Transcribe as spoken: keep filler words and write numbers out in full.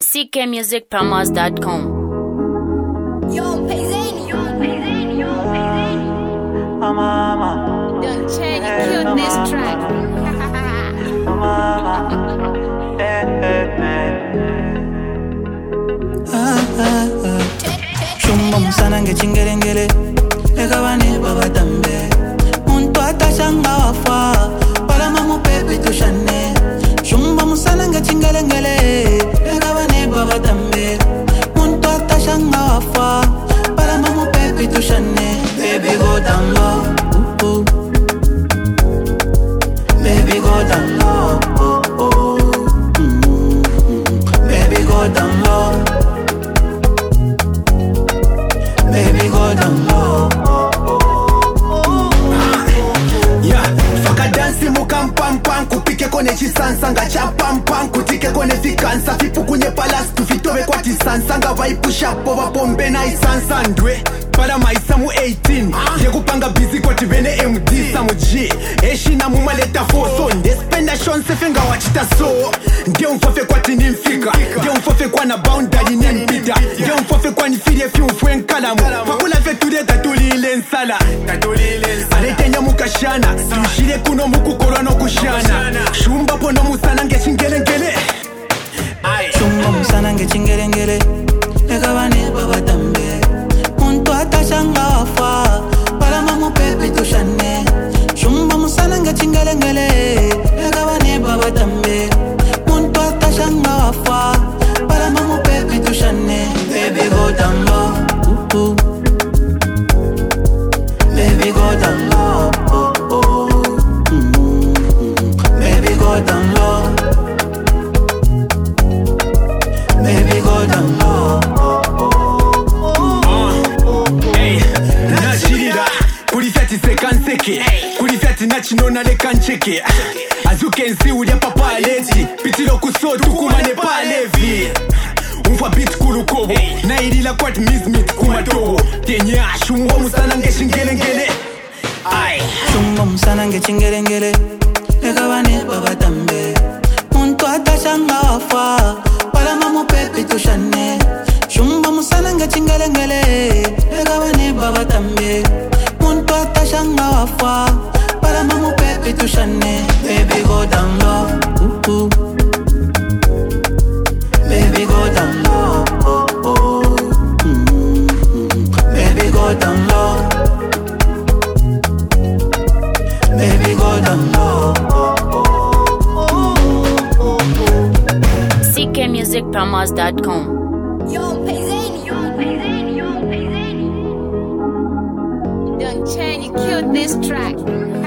c k music promos dot com. Yo, Payzani, yo, Payzani, yo, Payzani. Mama, mama. Don't change, you killed this track. Mama, eh, eh, eh. Ah, ah, ah. Shumba musana ngechingelengele ekabane babatambe muntu atashanga wafa wala mamu pepe tushane. Shumba musana ngechingelengele ekabane babatambe muntu atashanga wafa wala mamu pepe tushane. Baby go down low, ooh, ooh. Baby go down low, oh, oh. Mm-hmm. Baby go down low. Baby go down low. Yeah, faka dansi mukam pam pam kupike kone chisansa nga cha pam pam kutike kone fikansa fipu kunye palas tufitobe kwa tisansa nga vaipusha pova pombe na isansa ndwe para maisa mu eighteen yekupanga busy kwa tivene M D samu G eshina mu maleta foso ndespenda shon sefe nga wachita so ndio mfofe kwa tinimfika ndio mfofe kwa na boundary nimpita ndio mfofe kwa nifirie fi mfuen kalamu fakula veture tatulile nsala tatulile nsala aletenya mukashana tushire kuno mukukorwa no kushana shumba pono musana ngechingelengele Shumba musana ngechingelengele ekabane babatambe muntu atashanga wafa wala mamu pepe tushane. Shumba musana ngechingelengele ekabane babatambe muntu atashanga wafa wala mamu pepe tushane. Baby go down low, ooh, ooh. Baby go down low, oh, oh. Mm-hmm. Baby go down low. Baby go down low, oh, oh. Hey, nachirira kuri thirty seconds seke kuri thirty nachinona leka ncheke as you can see uri papa aleti pitilo kusotu kumane palevi umfa beat kurukobo na irila kwat mizmit kumatobo tenya shumwa musana ngeshingelengele ai Shumba musana ngechingelengele ekabane babatambe muntu atashanga wafa wala mamu pepe tushane. Shumba musana ngechingelengele ekabane babatambe muntu atashanga wafa wala mamu pepe tushane. Baby go down low, ooh, ooh. Baby go down low, oh, oh. Mm-hmm. Baby go down low. Baby go down low, oh, oh. c k music promos dot com. Yo, Payzani, yo, Payzani, yo, Payzani. Don't change, you killed this track.